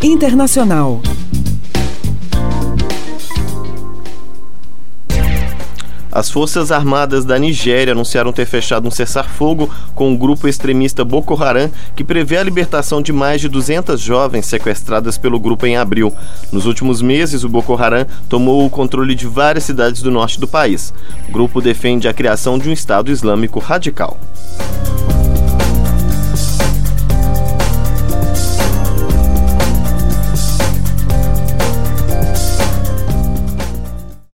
Internacional. As Forças Armadas da Nigéria anunciaram ter fechado um cessar-fogo com o grupo extremista Boko Haram, que prevê a libertação de mais de 200 jovens sequestradas pelo grupo em abril. Nos últimos meses, o Boko Haram tomou o controle de várias cidades do norte do país. O grupo defende a criação de um Estado Islâmico radical.